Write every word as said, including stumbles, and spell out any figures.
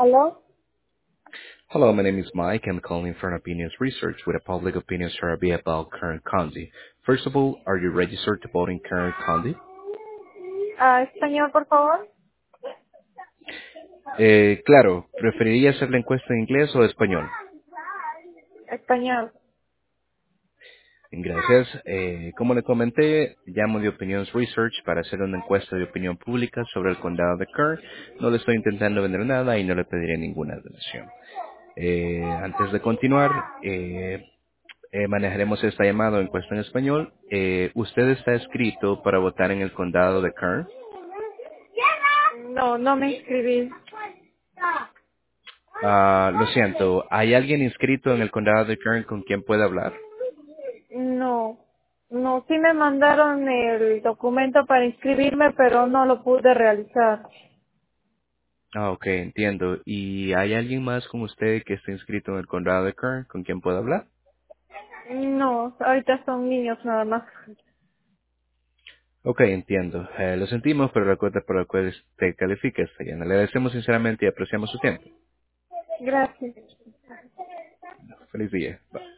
¿Aló? Hello, my name is Mike. I'm calling for an opinions research with a public opinion survey about Kern County. First of all, are you registered to vote in Kern County? Ah, español, por favor. Eh, claro, ¿preferiría hacer la encuesta en inglés o español? Español. Gracias. Eh, como le comenté, llamo de Opinions Research para hacer una encuesta de opinión pública sobre el condado de Kern. No le estoy intentando vender nada y no le pediré ninguna donación. Eh, antes de continuar, eh, eh, manejaremos esta llamada o encuesta en español. Eh, ¿Usted está escrito para votar en el condado de Kern? No, no me inscribí. Ah, lo siento, ¿hay alguien inscrito en el condado de Kern con quien pueda hablar? No. No, sí me mandaron el documento para inscribirme, pero no lo pude realizar. Ah, ok, entiendo. ¿Y hay alguien más con usted que esté inscrito en el condado de Kern con quien pueda hablar? No, ahorita son niños nada más. Ok, entiendo. Eh, lo sentimos, pero recuerda por la cual usted califica esta llamada. Le agradecemos sinceramente y apreciamos su tiempo. Gracias. Feliz día. Bye.